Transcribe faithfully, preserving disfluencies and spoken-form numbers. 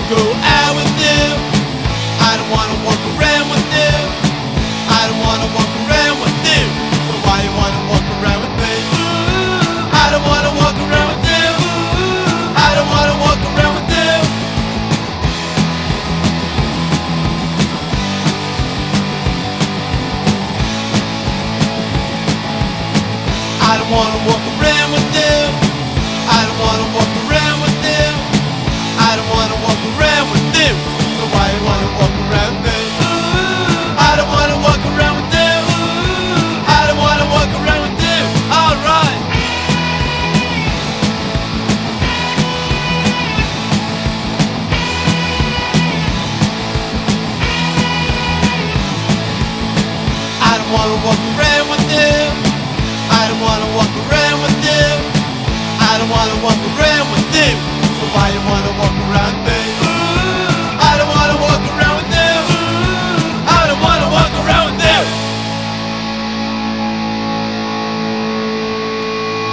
go out with you. I don't wanna walk around with you. I don't wanna walk around with you. So why you wanna walk around with me? I don't wanna walk around with you. I don't wanna walk around with you. I don't wanna walk around with you. I don't wanna walk around with you. I don't wanna walk around with you. So why you wanna walk around me? I don't wanna walk around with you. I don't wanna walk around with you. Alright. I don't wanna walk around with you. I don't wanna walk around with you. I don't wanna walk around with you. So why you wanna walk around me?